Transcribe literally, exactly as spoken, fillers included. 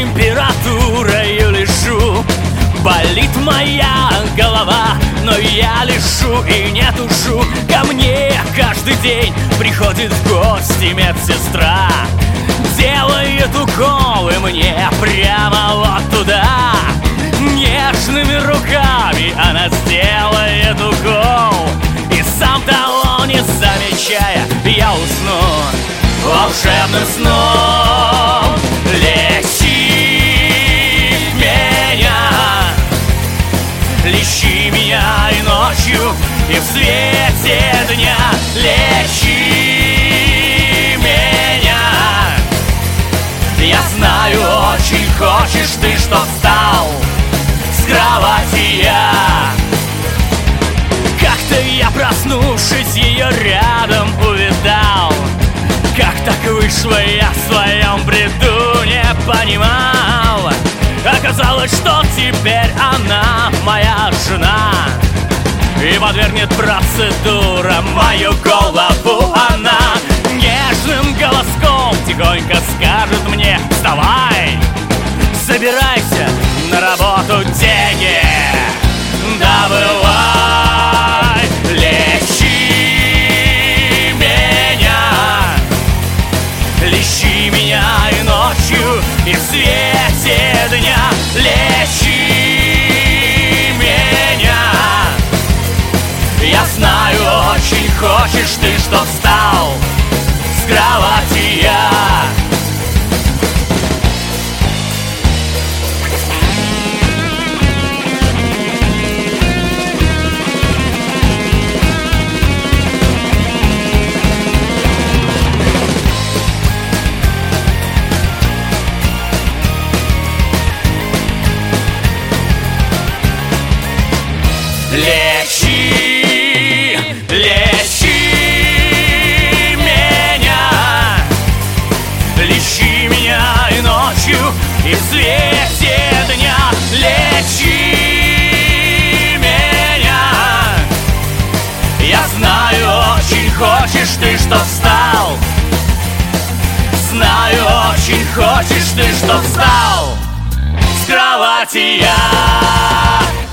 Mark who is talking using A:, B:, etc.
A: температурою лежу. Болит моя голова, но я лежу и не тушу. Ко мне каждый день приходит в гости медсестра. Делает уколы мне прямо вот туда. Нежными руками она сделает укол, и сам того не замечая, я усну волшебным сном. Лечи меня, лечи меня и ночью, и в свете дня. Лечи меня. Я знаю, очень хочешь ты, чтоб встал с кровати я. Как-то я, проснувшись, ее рядом увидал. Как так вышло, я в своем бреду не понимал. Оказалось, что теперь она моя жена, и подвергнет процедурам мою голову она. Нежным голоском тихонько скажет мне: вставай, собирайся, на работу деньги добывай. Лечи меня, лечи меня и ночью, и в свете дня. Лечи меня. Я знаю, очень хочешь ты, чтоб встал с кровати я. Лечи, лечи меня, лечи меня и ночью, и в свете дня. Лечи меня. Я знаю, очень хочешь ты, чтоб встал. Знаю, очень хочешь ты, чтоб встал с кровати я.